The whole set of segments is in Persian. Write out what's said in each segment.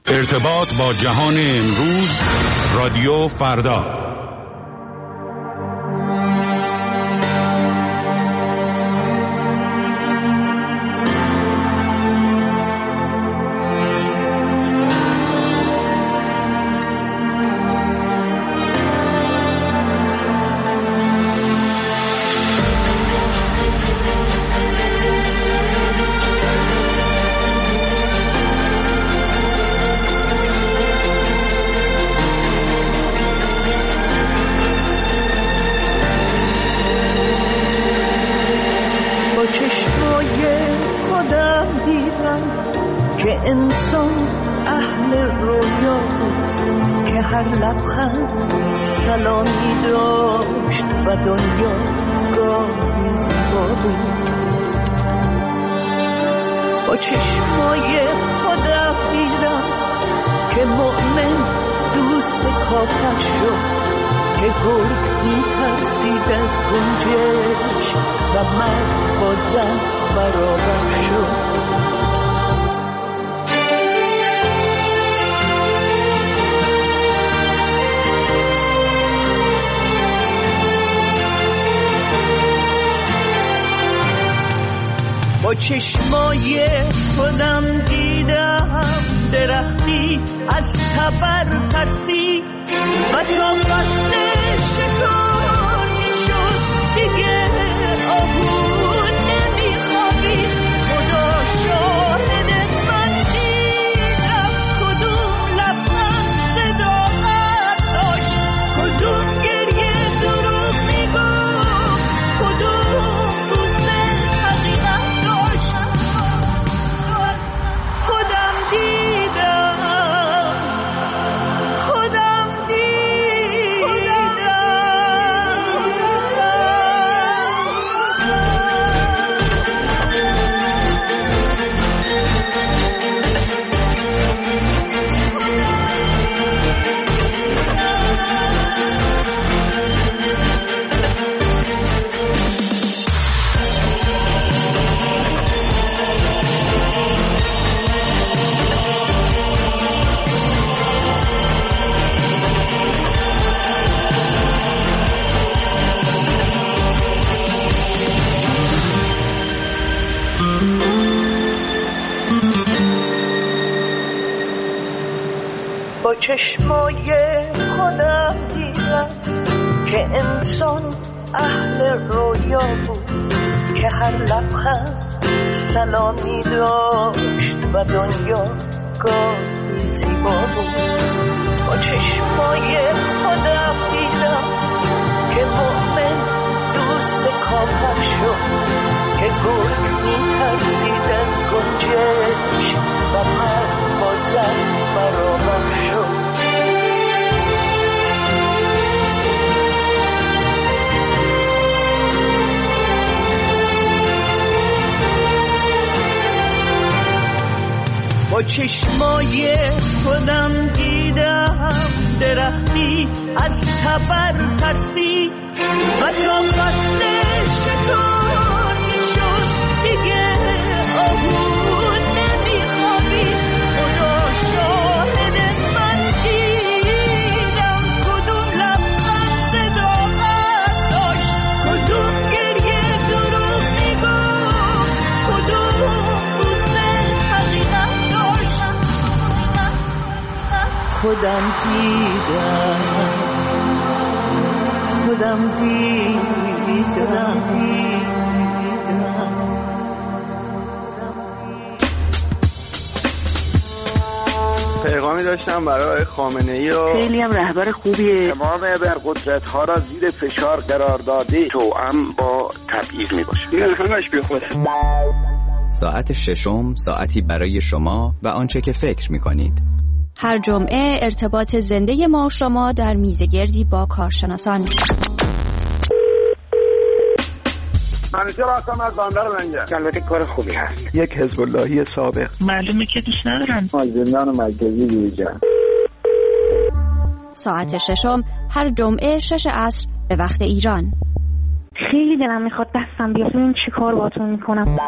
ارتباط با جهان امروز، رادیو فردا. با چشمای خودم دیدم درختی از تبر ترسی و تا بسته شکار میشد دیگه آهون نمیخوابی. خدا شاهد من دیدم کدوم لبخند صداقت داشت، کدوم گریه دروغ میگفت، کدوم بوسه حقیقت داشت. خودم دیدم با چشمای خودم دیدم که انسان اهل رویا بود، که هر لبخند سلامی داشت و دنیا گاهی زیبا بود. با چشمای خودم دیدم که مؤمن دوست کافر شد، که گرگ میترسید از گنجش و مرد با زن برابر شد. با چشمای خودم دیدم درختی از تبر ترسی و تا بسته شکار میشد دیگه آهون نمیخوابی. خدا شاهد من دیدم کدوم لبخند صداقت داشت، کدوم گریه دروغ میگفت، کدوم بوسه حقیقت داشت. خودم دیدم پیغامی داشتم برای خامنه‌ای و خیلی هم رهبر خوبیه. تمام ابرقدرت ها را زیر فشار قرار داده، توأم با تبعیض میباشه. این همش بی خوده. ساعت ششم، ساعتی برای شما و آنچه که فکر میکنید. هر جمعه ارتباط زنده ما و شما در میزگردی با کارشناسان. منوچهر هستم از بندر لنگر. البته کار خوبی هست. یک حزب اللهی سابق. معلومه که دوست ندارم. زندان مرکزی دیجا. ساعت ششم هر جمعه 6 عصر به وقت ایران. خیلی دلم میخواد دستم بیاد ببینم چی کار باهاتون میکنم.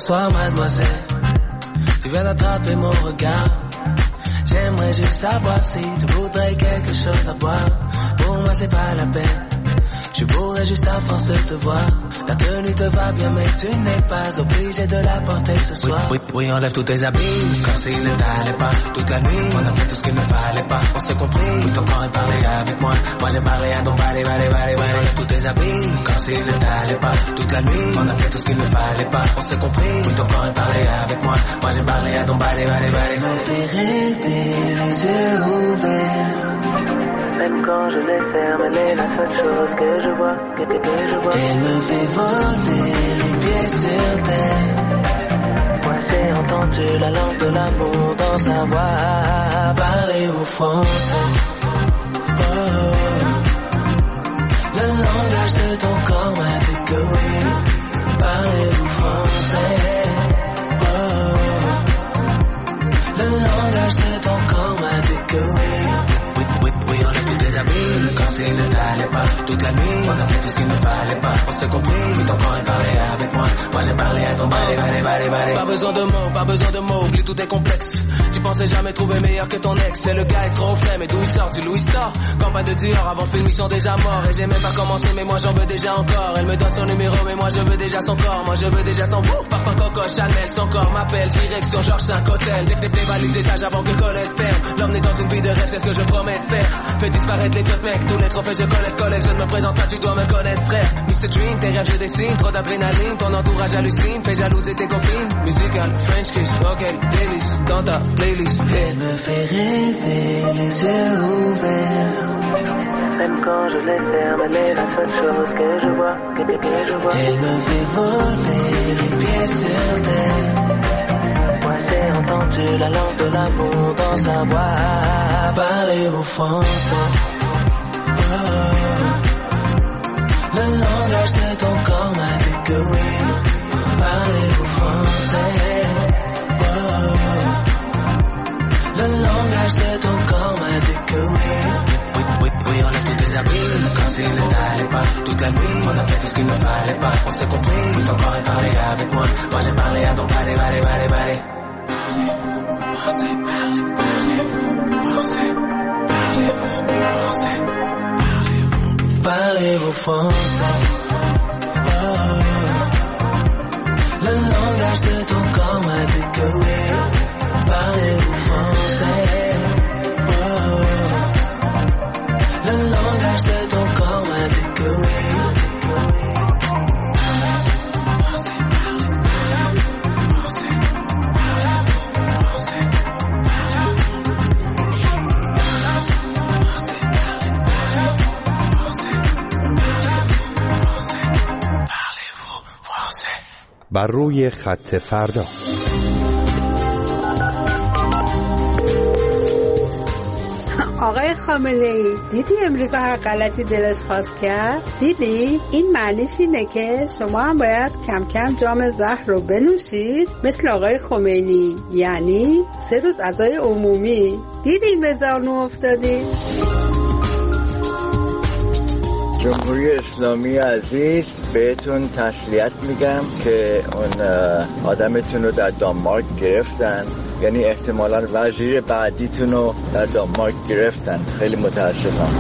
Bonsoir mademoiselle, tu viens d'attraper mon regard. J'aimerais juste savoir si tu voudrais quelque chose à boire. Pour moi c'est pas la peine, je pourrais juste à force de te voir. Ta tenue te va bien mais tu n'es pas obligé de la porter ce soir. Oui, enlève tous tes habits, comme s'il ne t'allait pas. Toute la nuit, on a fait tout ce qu'il ne fallait pas. On s'est compris, oui ton corps est parlé avec moi. Moi j'ai parlé à ton body. Enlève tous tes habits, comme s'il ne t'allait pas. Toute la nuit, on a fait tout ce qu'il ne fallait pas. On s'est compris, oui ton corps est parlé avec moi. Moi j'ai parlé à ton body. Me fait rêver les yeux ouverts. Même quand je les ferme, elle est la seule chose que je vois, que je vois. Elle me fait voler les pieds sur terre. Moi j'ai entendu la langue de l'amour dans sa voix. Parlez-vous français? Oh. Le langage de ton corps m'a dit que oui. Parlez-vous français? Oh. Le langage de ton corps m'a dit que oui. Oui, on a tous des habits, comme s'il ne t'allait pas. Toute la nuit, on a fait tout ce qu'il ne fallait pas. On s'est compris, oui ton corps est parlé avec moi. Moi j'ai parlé à ton body. Pas besoin de mots, oublie tous tes complexes. Tu pensais jamais trouver meilleur que ton ex. Et le gars est trop frais, mais d'où il sort? Du Louis Store. Campagne de Dior, avant le film ils sont déjà morts. Et j'ai même pas commencé, mais moi j'en veux déjà encore. Elle me donne son numéro, mais moi je veux déjà son corps. Moi je veux déjà son parfum Coco Chanel. Son corps m'appelle, direction Georges 5 Hôtel. Dévalise l'étage avant que Colette ferme. L'emmener dans une vie de rêve, c'est ce que je promets de faire. Fais disparaître les autres mecs, tous les trophées je collecte. Je ne me présente pas, tu dois me connaître frère. Mr. Dream, tes rêves je dessine. Trop d'adrénaline, ton entourage hallucine. Fais jalouser tes copines. Musical, French kiss, ok, délice. Dans ta playlist, elle me fait rêver les yeux ouverts. Même quand je les ferme, elle est la seule chose que je vois, que je vois. Elle me fait voler les pieds sur terre. Moi j'ai entendu la langue de l'amour dans sa voix. Parlez-vous français? Oh. Le langage de ton corps m'a dit que oui. Parlez-vous français? Oh. Le langage de ton corps m'a dit que oui. Oui, on a tous des habits, comme s'il ne t'allait pas. Toute la nuit, on a fait tout ce qu'il ne fallait pas. On s'est compris, oui ton corps est parlé avec moi. Moi j'ai parlé à ton body. Parlez-vous français? Oh. Le langage de ton corps m'a dit que oui. Parlez-vous français? Oh. Le langage de ton corps m'a dit que oui. بر روی خط فردا. آقای خامنه‌ای دیدی امریکا هر غلطی دلش خواست کرد؟ دیدی؟ این معنیش اینه که شما هم باید کم کم جام زهر رو بنوشید مثل آقای خمینی، یعنی 3 روز عزای عمومی. دیدی به زانو افتادی؟ جمهوری اسلامی عزیز بهتون تسلیت میگم که اون آدمتون رو در دانمارک گرفتن، یعنی احتمالاً وزیر بعدیتون رو در دانمارک گرفتن. خیلی متاسفم.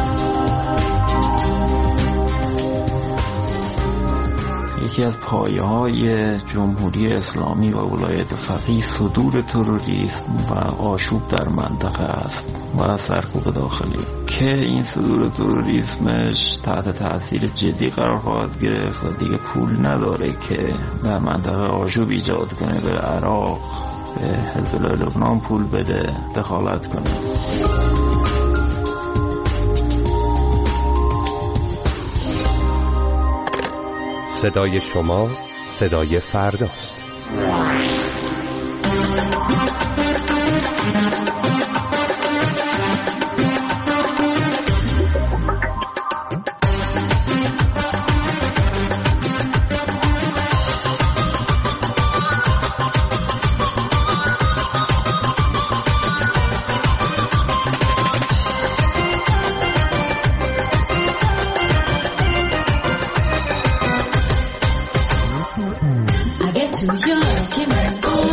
یکی از پایه‌های جمهوری اسلامی و ولایت فقیه صدور تروریسم و آشوب در منطقه است و سرکوب داخلی که این صدور تروریسمش تحت تاثیر جدی قرار خواهد گرفت و دیگه پول نداره که در منطقه آشوب ایجاد کنه، به عراق، به حزب الله لبنان پول بده، دخالت کنه. صدای شما صدای فرداست.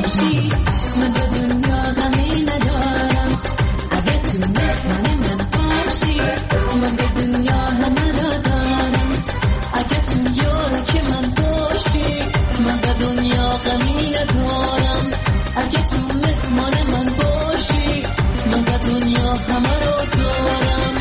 باشی من به دنیا غمی ندارم اگه تو مهمان من باشی من به دنیا همه را دارم اگه تو یار که من باشی من به دنیا غمی ندارم اگه تو مهمان من باشی من به دنیا همه را دارم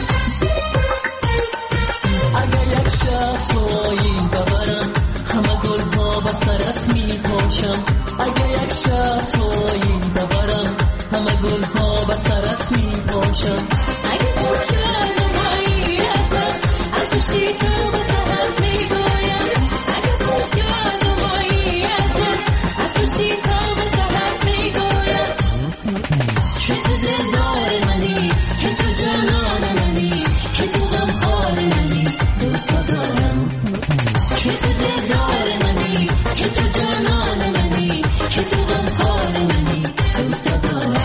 اگه یک شب تویی ببرم همه گلها به سرت می پاشم اگه یک شب تویی ببرم همه گلها به سرت می پاشم اگه تو یادم آییتم از خوشی تو به سرت می گویم اگه تو یادم آییتم از خوشی تو به سرت می گویم که تو دلدار منی که تو جانان منی که تو غمخوار منی دوست دارم که تو دلدار منی که تو جانان منی که تو غمخوار منی دوست دارم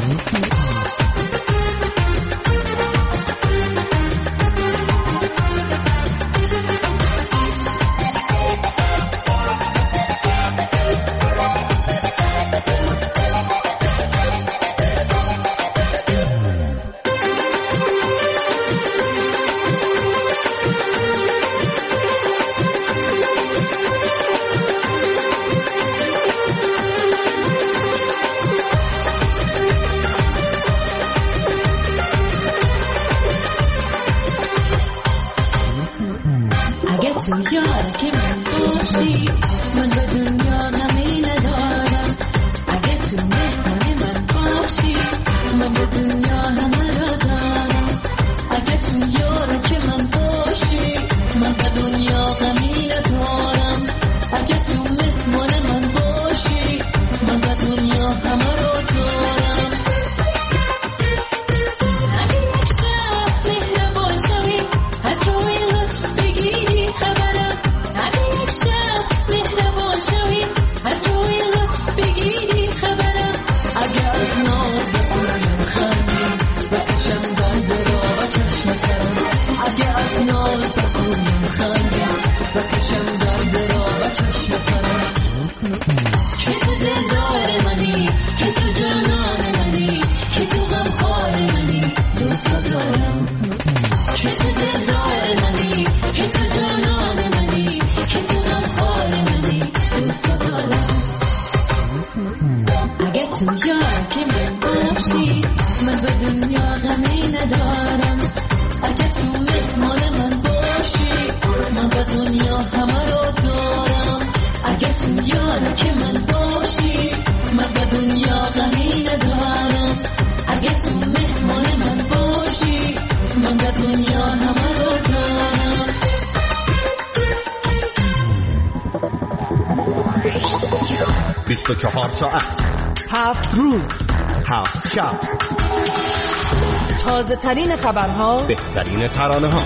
اگه تو یار که من باشی من به دنیا غمی ندارم اگه تو مهمان من باشی من به دنیا همه را دارم اگه تو یار که من باشی من به دنیا غمی ندارم اگه تو مهمان من باشی من به دنیا همه را دارم اگه یک شب مهربان شوی از روی لطف بگیری خبرم اگه یک شب مهربان شوی از روی لطف بگیری خبرم اگه از ناز به سویم خندی بکشم درد را و چشم ترم اگه از ناز به سویم خندی بکشم درد را و چشم ترم که تو دلدار منی که تو جانان منی که تو غمخوار منی دوست دارم که تو دلدار منی که تو جانان منی که تو غمخوار منی دوست دارم اگه تو یار که من باشی من به دنیا غمی ندارم اگه تو مهمان من باشی من به دنیا همه را دارم اگه تو یار که من باشی من به دنیا غمی ندارم اگه تو مهمان من باشی من به دنیا همه را دارم 24 ساعت 7 روز 7 شب تازه ترین خبرها بهترین ترانه ها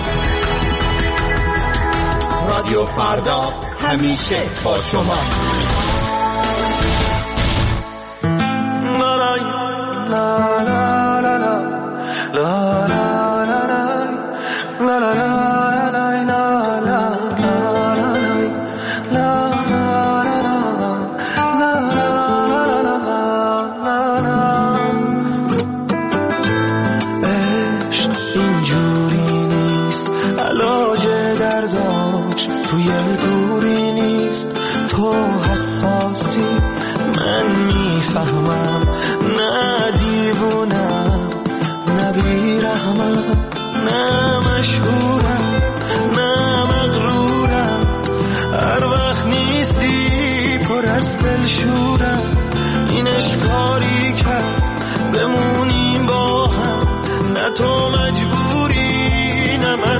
رادیو فردا همیشه با شما تو مجبوری نه من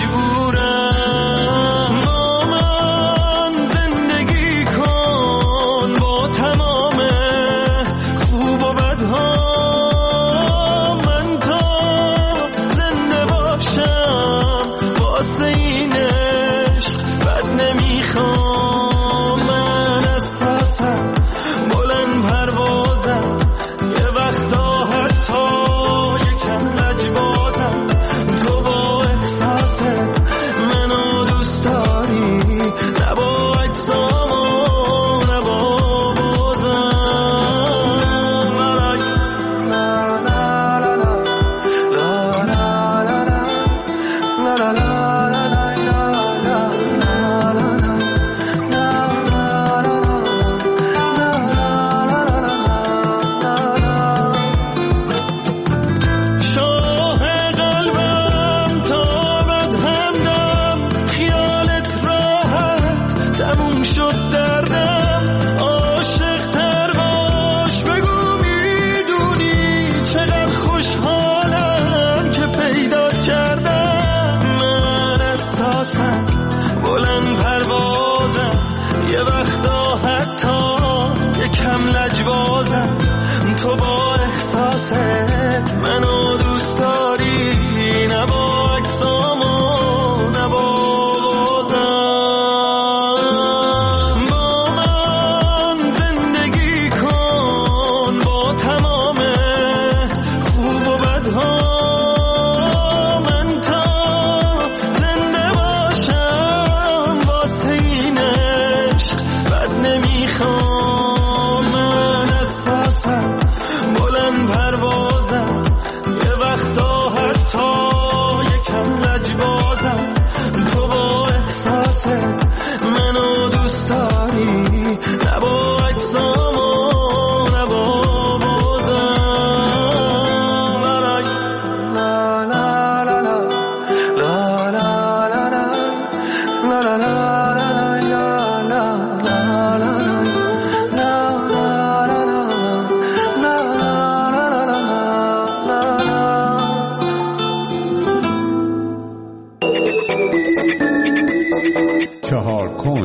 مجبورم با من زندگی کن با تمام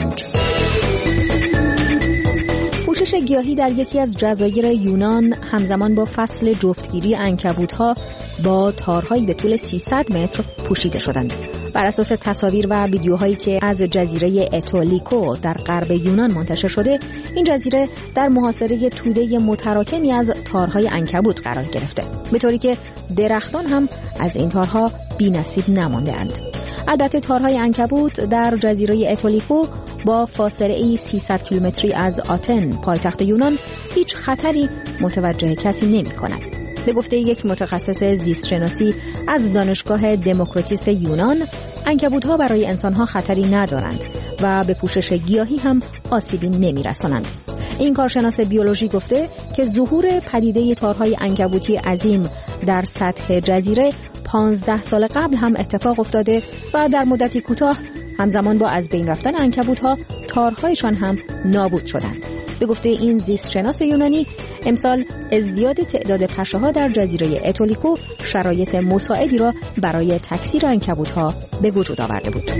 5. پوشش گیاهی در یکی از جزایر یونان همزمان با فصل جفتگیری عنکبوت‌ها با تارهایی به طول 300 متر پوشیده شدند. بر اساس تصاویر و ویدیوهایی که از جزیره اتولیکو در غرب یونان منتشر شده، این جزیره در محاصره توده متراکمی از تارهای عنکبوت قرار گرفته، به طوری که درختان هم از این تارها بی‌نصیب نمانده‌اند. البته تارهای عنکبوت در جزیره اتولیکو با فاصله 300 کیلومتری از آتن پایتخت یونان هیچ خطری متوجه کسی نمی‌کند. به گفته یک متخصص زیست شناسی از دانشگاه دموکراتیس یونان، عنکبوت‌ها برای انسان‌ها خطری ندارند و به پوشش گیاهی هم آسیبی نمی‌رسانند. این کارشناس بیولوژی گفته که ظهور پدیده تارهای عنکبوتی عظیم در سطح جزیره 15 سال قبل هم اتفاق افتاده و در مدتی کوتاه همزمان با از بین رفتن عنکبوت‌ها تارهایشان هم نابود شدند. به گفته این زیست شناس یونانی، امسال ازدیاد تعداد پشه‌ها در جزیره اتولیکو شرایط مساعدی را برای تکثیر عنکبوت‌ها به وجود آورده بود.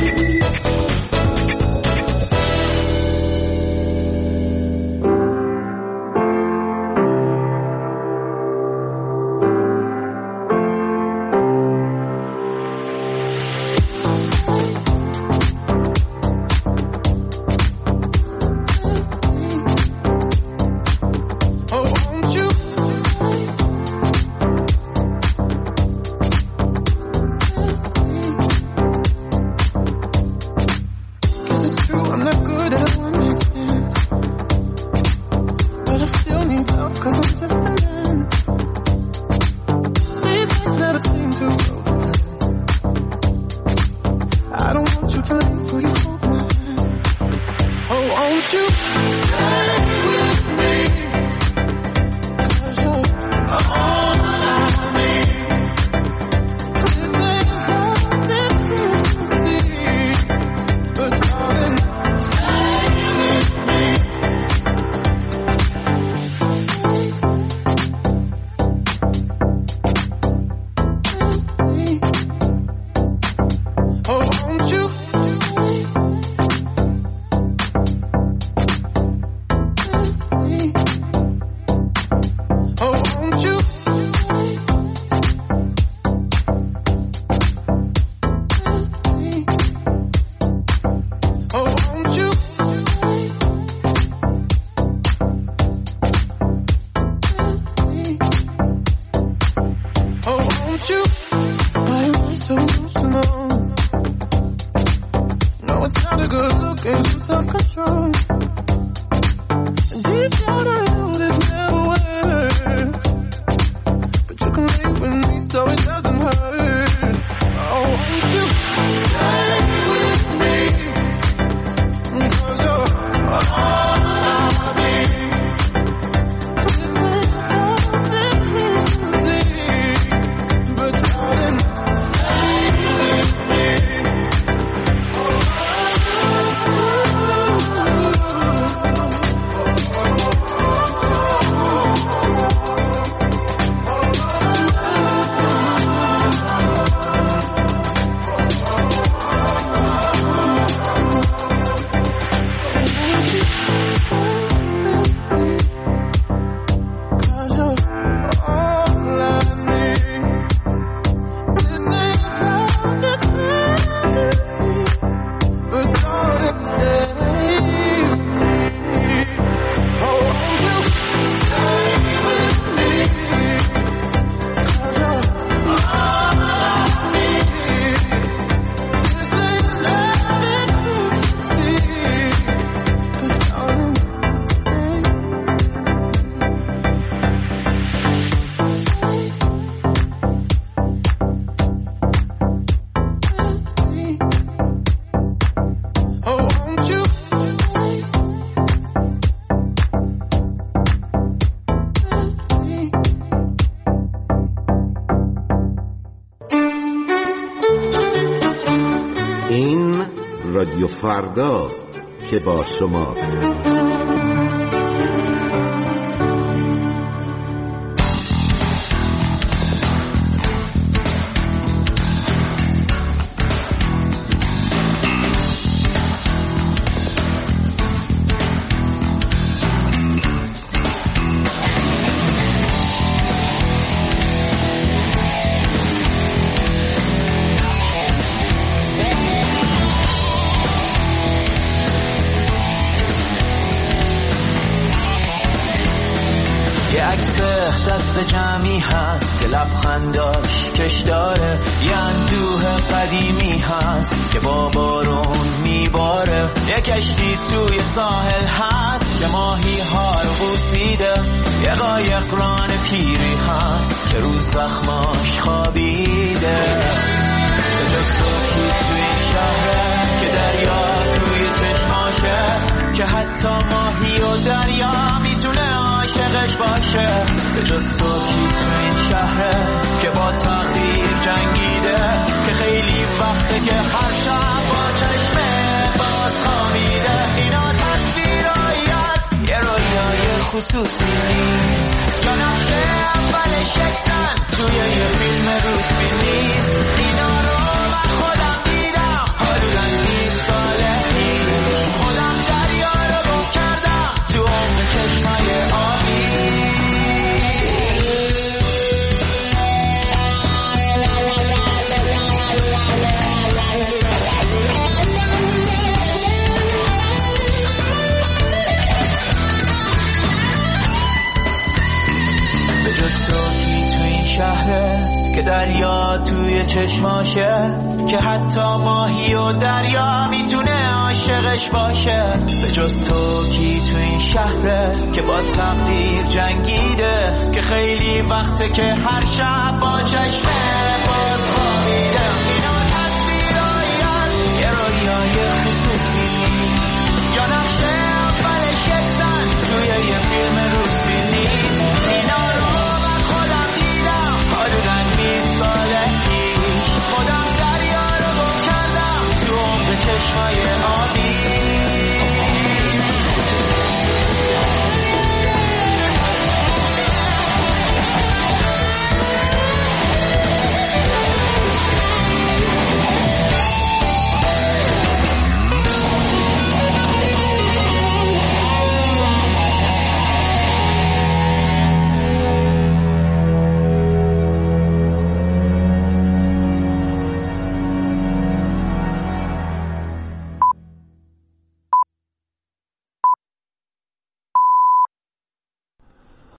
رادیو فرداست که با شماست. یه عکس دست جمعی هست که لبخنداش کش داره، یه اندوه قدیمی هست که با بارون میباره، یه کشتی توی ساحل هست که ماهی ها رو بوسیده، یه قایق ران پیری هست که رو زخماش خوابیده. به جز صبحی توی این شهره که دریا توی چشماشه، که حتی ماهی و دریا میتونه عاشقش باشه. به جز صبحی توی این شهره که با تقدیر جنگیده، که خیلی وقته که هر شب با چشمه باز خوابیده. اینا تصویرایی هست، یه رویای خصوصی نیست، یا نقشه اولش یکسن توی یه فیلم روسی نیست. اینا رو من خودم دیدم حدوداً 20 ساله پیش، خودم دریا رو گم کردم تو عمق چشمای آبی. به جز تو کی تو این شهره که دریا توی چشماشه، که حتی ماهی و دریا میتونه عاشقش باشه. به جز تو کی تو این شهره که با تقدیر جنگیده، که خیلی وقته که هر شب با چشمه باز